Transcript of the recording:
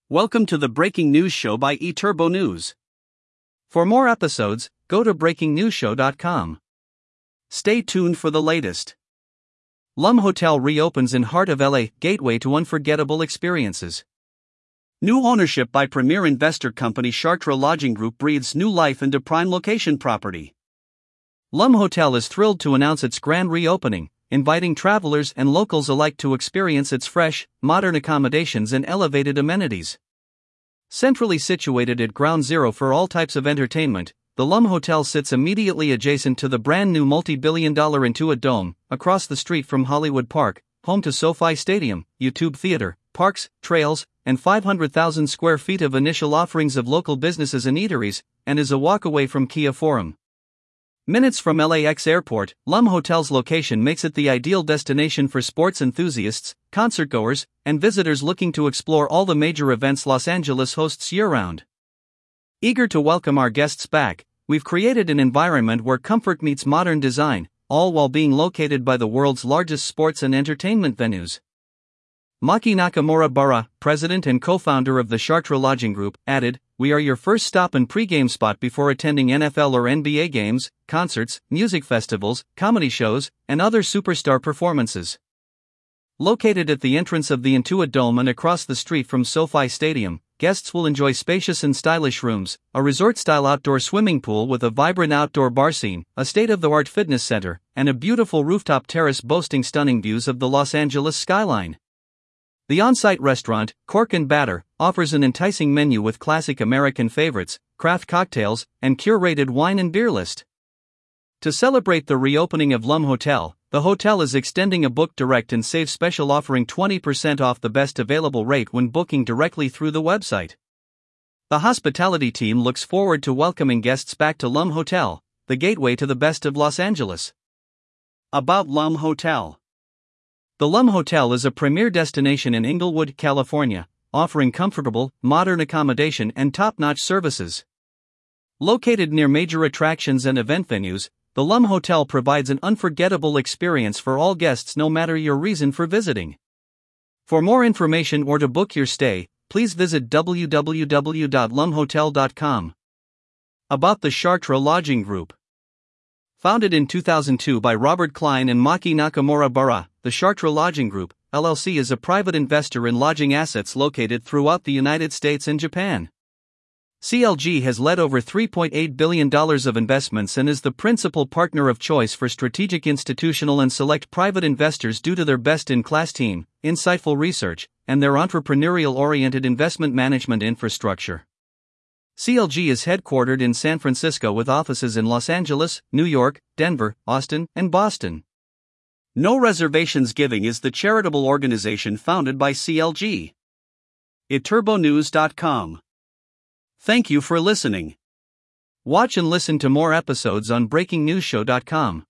Welcome to the Breaking News Show by eTurbo News. For more episodes, go to breakingnewsshow.com. Stay tuned for the latest. Lum Hotel reopens in heart of LA, gateway to unforgettable experiences. New ownership by premier investor company Chartres Lodging Group breathes new life into prime location property. Lum Hotel is thrilled to announce its grand reopening, inviting travelers and locals alike to experience its fresh, modern accommodations and elevated amenities. Centrally situated at ground zero for all types of entertainment, the Lum Hotel sits immediately adjacent to the brand new multi-billion-dollar Intuit Dome, across the street from Hollywood Park, home to SoFi Stadium, YouTube Theater, parks, trails, and 500,000 square feet of initial offerings of local businesses and eateries, and is a walk away from Kia Forum. Minutes from LAX Airport, Lum Hotel's location makes it the ideal destination for sports enthusiasts, concertgoers, and visitors looking to explore all the major events Los Angeles hosts year-round. Eager to welcome our guests back, we've created an environment where comfort meets modern design, all while being located by the world's largest sports and entertainment venues. Maki Nakamura-Bara, president and co-founder of the Chartres Lodging Group, added, "We are your first stop and pre-game spot before attending NFL or NBA games, concerts, music festivals, comedy shows, and other superstar performances." Located at the entrance of the Intuit Dome and across the street from SoFi Stadium, guests will enjoy spacious and stylish rooms, a resort-style outdoor swimming pool with a vibrant outdoor bar scene, a state-of-the-art fitness center, and a beautiful rooftop terrace boasting stunning views of the Los Angeles skyline. The on-site restaurant, Cork and Batter, offers an enticing menu with classic American favorites, craft cocktails, and curated wine and beer list. To celebrate the reopening of Lum Hotel, the hotel is extending a book direct and save special offering 20% off the best available rate when booking directly through the website. The hospitality team looks forward to welcoming guests back to Lum Hotel, the gateway to the best of Los Angeles. About Lum Hotel. The Lum Hotel is a premier destination in Inglewood, California, offering comfortable, modern accommodation and top-notch services. Located near major attractions and event venues, the Lum Hotel provides an unforgettable experience for all guests no matter your reason for visiting. For more information or to book your stay, please visit www.lumhotel.com. About the Chartres Lodging Group. Founded in 2002 by Robert Klein and Maki Nakamura-Bara, the Chartres Lodging Group, LLC is a private investor in lodging assets located throughout the United States and Japan. CLG has led over $3.8 billion of investments and is the principal partner of choice for strategic institutional and select private investors due to their best-in-class team, insightful research, and their entrepreneurial-oriented investment management infrastructure. CLG is headquartered in San Francisco with offices in Los Angeles, New York, Denver, Austin, and Boston. No Reservations Giving is the charitable organization founded by CLG. eTurboNews.com. Thank you for listening. Watch and listen to more episodes on breakingnewsshow.com.